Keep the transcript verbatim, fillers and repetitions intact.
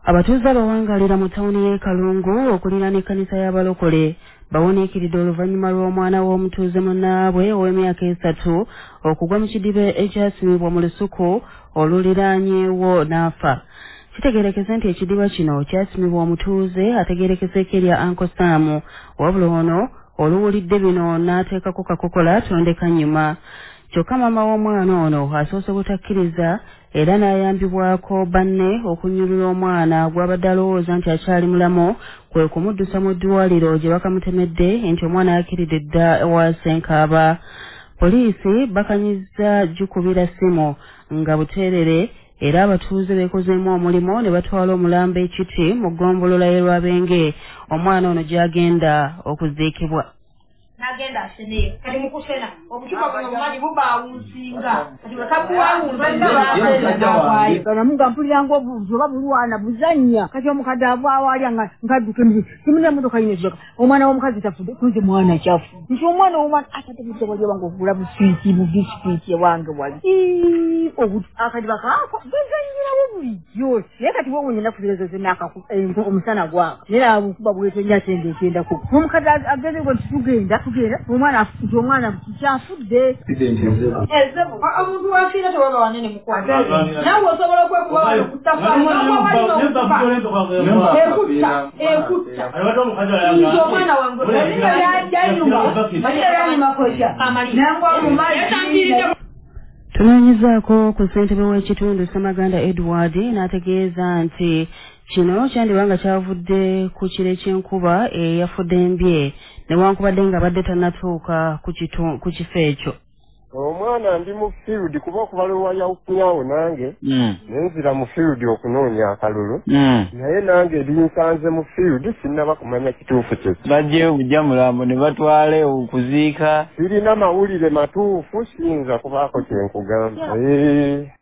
Abatuuze abawangalira mu ttawuni y'e Kalungu okuliraana ekkanisa y'abalokole bawuniikiridde oluvannyuma lw'omwana w'omutuuze munnaabwe ow'emyaka esatu okugwa mu kidiba ekyasimibwa mu lusuku oluliraanyeewo n'afa. Kitegeerekese nti ekidiba kino kyasimibwa omutuuze ategeerekese erya Uncle Sam, wabula ono oluwulidde bino n'ateekako kakokola tondeka nnyuma. Kyokka maama w'omwana ono asoose butakkiriza era n'ayambibwako banne okunnyulula omwana gw'abadde alowooza nti akyali mulamu, kwe kumuddusa mu ddwaliro gye bakamutemedde nti omwana akiridde dda ewa Ssenkaaba. Poliisi bakanyizza gikubira ssimu nga buteerere era abatuuze beekozeemu omulimu ne batwala omulambo ekiti mu ggombolola y'e Lwabenge omwana ono gy'agenda okuziikibwa. Nagenda asene kati mukusena obuchupa buno mwaji bubawuzinga kati bakabuwawunza ndabaayi kana munga mpulira ngo buzoba bulwana buzanya kati omukadde avaawo nga ngadduke mbi simune motoka yine zaka omwana w'omukazi tafudde kunze mwana kyafu nti omwana w'omwana atatebuze wali wange okugula buswiti mu biskwiti ewange wali obuti akadi bakaako buzanyirawo bulijjo naye kati wowe nyina kutegeeza zenaka omusana gwaka nera abukuba bwetenya tende etenda ku omukadde ageze gwe tugenda tugenda omwana afudde omwana kyafudde ezebu omuntu wafiira tewaba wanene mukwata nawe osobola okwekuba wano kutafa ekutta ekutta nti omwana wange yajanyuma nangwa mu mazzi. Tunoonyezaako ku ssentebe w'ekitundu Ssemaganda Edward n'ategeeza nti kino kyandiba nga kyavudde ku kire ky'enkuba eyafudde embye newankubadde nga badde tannatuuka ku kifo ekyo. Omwana ndi mu field kuba okubalwa yawukunyawo nange nenzira mu field okunoonya akalulu naye nange binsanze mu field sinnaba kumanya kituufu kye bajje bujja mulambo ne batwale okuziika sirina mawulire matuufu siyinza kubaako kyenkugamba.